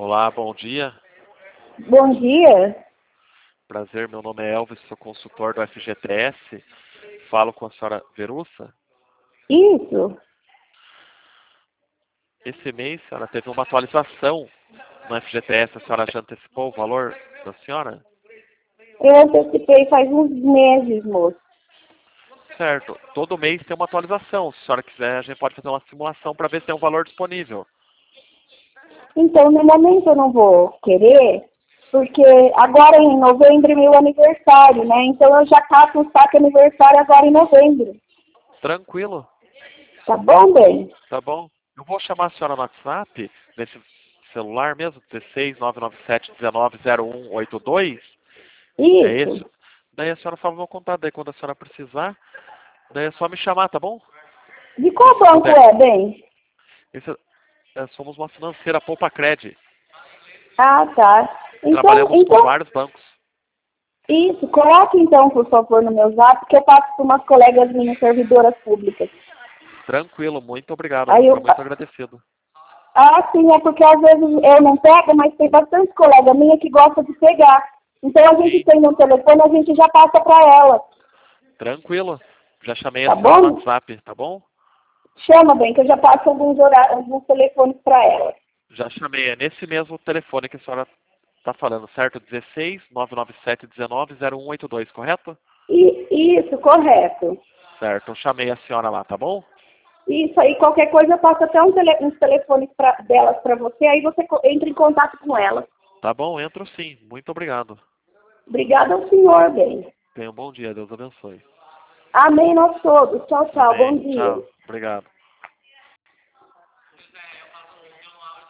Olá, bom dia. Bom dia. Prazer, meu nome é Elvis, sou consultor do FGTS. Falo com a senhora Verussa. Isso. Esse mês, a senhora teve uma atualização no FGTS. A senhora já antecipou o valor da senhora? Eu antecipei faz uns meses, moço. Certo. Todo mês tem uma atualização. Se a senhora quiser, a gente pode fazer uma simulação para ver se tem um valor disponível. Então, no momento eu não vou querer, porque agora em novembro é meu aniversário, né? Então eu já caço um saque aniversário agora em novembro. Tranquilo. Tá bom, bem? Tá bom? Eu vou chamar a senhora no WhatsApp, nesse celular mesmo, 16 997 19 0182. É esse. Isso. Daí a senhora fala o meu contato. Daí quando a senhora precisar, daí é só me chamar, tá bom? De E qual se banco puder. é, bem? Somos uma financeira, Poupa Cred. Ah, tá. Trabalhamos com Então, vários bancos. isso. Coloque então, por favor, no meu zap, que eu passo para umas colegas minhas servidoras públicas. Tranquilo, muito obrigado. Eu vou Aí ficar eu, muito agradecido. Ah, sim, é porque às vezes eu não pego, mas tem bastante colega minha que gosta de pegar. Então a gente Sim, tem no telefone, a gente já passa para ela. tranquilo. Já chamei a Tá senhora no bom? WhatsApp, tá bom? Chama bem, que eu já passo alguns horários, alguns telefones para ela. Já chamei. É nesse mesmo telefone que a senhora está falando, certo? 16 997 19 0182, correto? Isso, correto. Certo. Eu chamei a senhora lá, tá bom? Isso aí, qualquer coisa eu passo até uns telefones delas para você, aí você entra em contato com ela. Tá bom, entro sim. Muito obrigado. Obrigada ao senhor, bem. Tenha um bom dia. Deus abençoe. Amém nós todos. Tchau, tchau. Bom Amém. dia. Tchau. Obrigado.